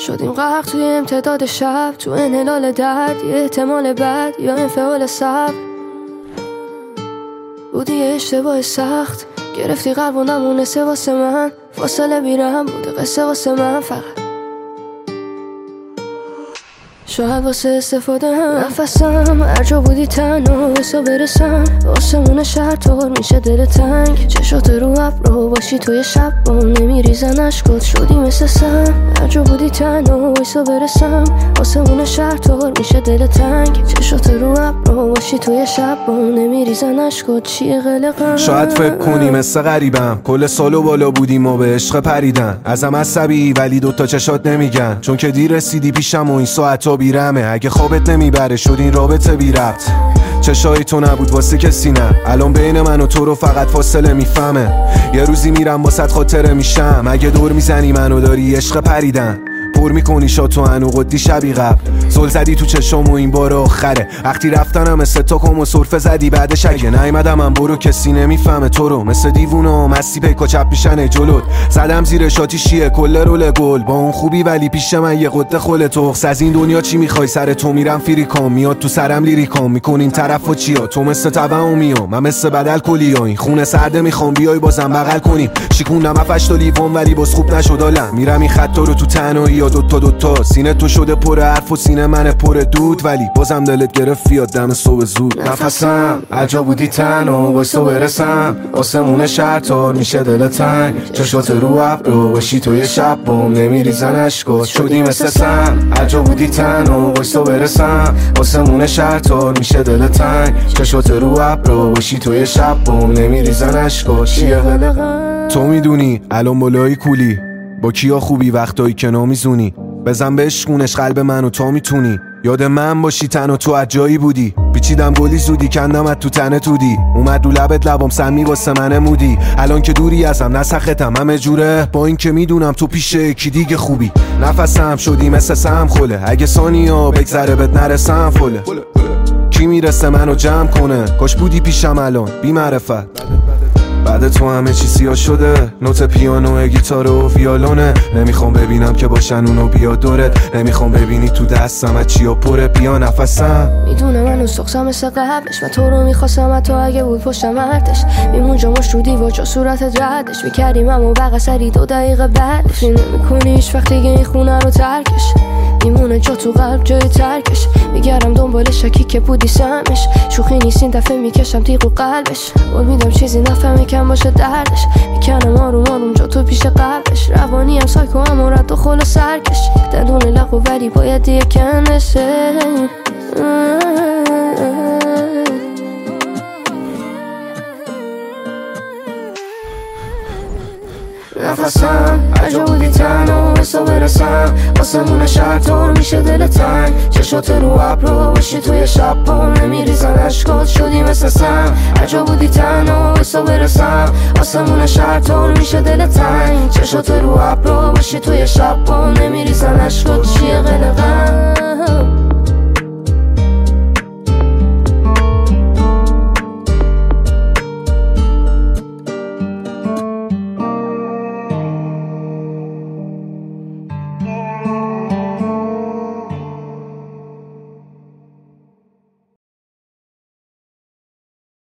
شدیم غرق توی امتداد شب، تو انحلال درد، یه احتمال بد یا انفعال صبر. بودی یه اشتباه سخت، گرفتی قلب و نمونسه واسه من، فاصله بیرم بوده قصه واسه من فقط. شاید واسه استفاده هم نفسم، هر جا بودی تنها بسا برسم. آسمون شهر طور میشه دل تنگ، چشات رو ابرو باشی توی شب بام نمیریزن اشکات. شدی مثل سم، هر جا بودی تنها بسا برسم. آسمون شهر طور میشه دل تنگ، چشات رو ابرو باشی توی شب بام نمیریزن اشکات. چیه قلقم؟ شاید فکر کنی مثل غریبم، کل سالو بالا بودیم و به عشق پریدن. ازم عصبی ولی دوتا چشات نمیگن، چون که دیر رسیدی پیشم و این ساعتا بیرمه. اگه خوابت نمیبره شد این رابطه بی ربط. چشای تو نبود واسه کسی نه، الان بین من و تو رو فقط فاصله میفهمه. یه روزی میرم واسط خاطره میشم، اگه دور میزنی منو داری عشق پریدن. پر میکنی شاتو انو قدی شبی قبل، زل زدی تو چشم و این بار آخره. وقتی رفتنم مثل تا کم و سرفه زدی، بعدش اگه نیومدم من برو کسی نمیفهمه تو رو. مثل دیوونا مستی پیکا چپ پیشن جلوت، زدم زیر شاتی شیه کل رول گل. با اون خوبی ولی پیش من یه قده خل تخس. از این دنیا چی میخوای سر تو میرم فریکام، میاد تو سرم لیریکام میکنین طرف و چیا. تو مثل تبعومیو من مثل بدل کلی، این خونه سرده میخوام بیای بازم بغل کنیم. شیکوندم افش تا لیوان ولی باز خوب نشد حالم. میرم این خط رو تو تنهایی دوتا سینه تو شده پر حرف و سینه من پر دود، ولی بازم دلت گرفت بیاد دم صبح زود. نفسم عجا بودی تنها واسه برسم. آسمون شهر تار میشه دل تنگ، چشات رو ابرو باشی توی شب بام نمیریزن اشکات. شدی مثل سم، عجا بودی تنها واسه برسم. آسمون شهر تار میشه دل تنگ، چشات رو ابرو باشی توی شب بام نمیریزن اشکات. چیه قلقم؟ تو میدونی الان بالای کولی، با کیا خوبی وقتایی که نمیزونی. بزن بشکونش قلب منو تا میتونی. یاد من باشی تنها تو عجایی بودی، پیچیدم گلی زودی کندمت تو تنه تودی. اومد رو لبت لبام سمی واسه من مودی. الان که دوری ازم نسختم همه جوره، با این که میدونم تو پیش یکی دیگه خوبی. نفسم شدی مثل سم خله، اگه ثانیا بگذره بهت نرسم فله. کی میرسه منو جمع کنه، کاش بودی پیشم الان بی معرفت. بعد تو همه چی سیاه شده، نوت پیانو گیتار و ویولونه. نمیخوام ببینم که باشن اونو بیا دورت، نمیخوام ببینی تو دستم از چیا پره. بیا نفسم، میدونم منو سخصم مثل قبلش، من تو رو میخواستم تو اگه بود پشتم ارتش. میمون جاماش رو دیوار جا صورتت ردش، میکردیم اما بقا سری 2 دقیقه بعدش. نمیکنی هیچ وقت دیگه این خونه رو ترکش، میمونه جا تو قلب جای ترکش. میگردم دنبال شکی که بودی سمش، شوخی نیست این دفعه میکشم تیغ و قلبش. قول میدم چیزی نفهمه کم باشه دردش، میکنم آروم آروم جا تو پیش قبلش. روانی هم سایکو هم رد و خل و سرکش، دندون لقو ولی باید یه کنشه. نفسم عجا بودی تنها واسه برسم. آسمون شهر طور میشه دل تنگ، چشات رو ابرو باشی توی شب بام نمیریزن اشکات. شدی مثل سم، عجا بودی تنها واسه برسم. آسمون شهر طور میشه دل تنگ، چشات رو ابرو باشی توی شب بام نمیریزن اشکات. چیه قلقم؟